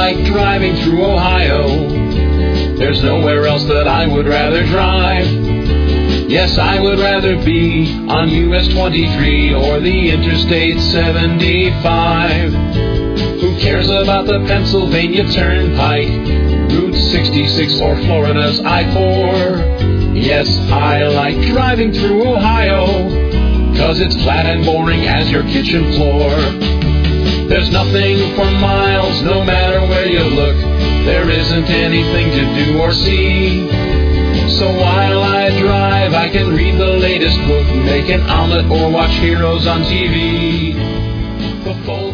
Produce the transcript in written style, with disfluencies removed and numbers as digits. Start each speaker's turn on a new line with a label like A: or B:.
A: like driving through Ohio. There's nowhere else that I would rather drive. Yes, I would rather be on US 23 or the Interstate 75. Who cares about the Pennsylvania Turnpike, Route 66, or Florida's I-4? Yes, I like driving through Ohio, 'cause it's flat and boring as your kitchen floor. There's nothing for miles, no matter where you look. There isn't anything to do or see. So while I drive, I can read the latest book, make an omelet, or watch Heroes on TV.